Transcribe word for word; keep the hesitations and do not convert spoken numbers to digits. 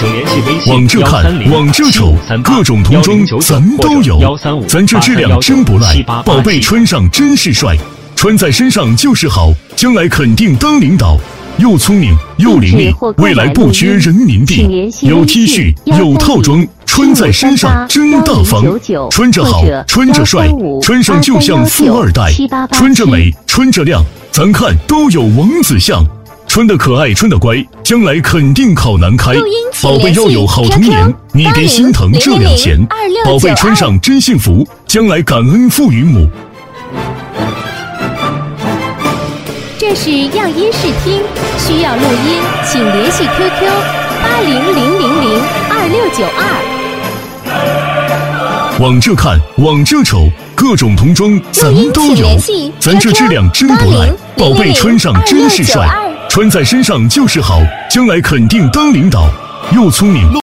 请联系微信往这看，往这瞅，各种童装咱都有，咱这质量真不赖，宝贝穿上真是帅，穿在身上就是好，将来肯定当领导。又聪明又伶俐，未来不缺人民币。有 T 恤，有套装，穿在身上真大方。穿着好，穿着帅，穿上就像富二代。穿着美，穿着亮，咱看都有王子相。穿得可爱，穿得乖，将来肯定考南开。宝贝要有好童年，你别心疼这两钱。宝贝穿上真幸福，将来感恩父与母。 这是样音试听，需要录音，请联系 Q Q 八零零零零二六九二。 往这看，往这瞅，各种童装咱都有，咱这质量真不赖，宝贝穿上真是帅，穿在身上就是好，将来肯定当领导。又聪明